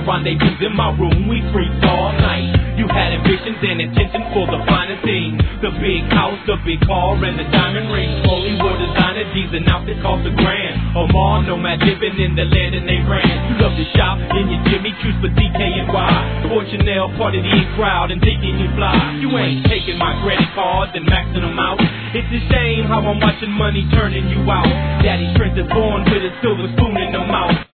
rendezvous in my room, we freaked all night. You had ambitions and intentions for the finer thing. The big house, the big car, and the diamond ring. Only wore designer G's and outfits cost $1,000. Omar, nomad living in the land and they ran. You love to shop in your Jimmy Choos for DKNY. Chanel, part of the crowd and thinking you fly. You ain't taking my credit cards and maxing them out. It's a shame how I'm watching money turning you out. Daddy's strength is born with a silver spoon in the mouth.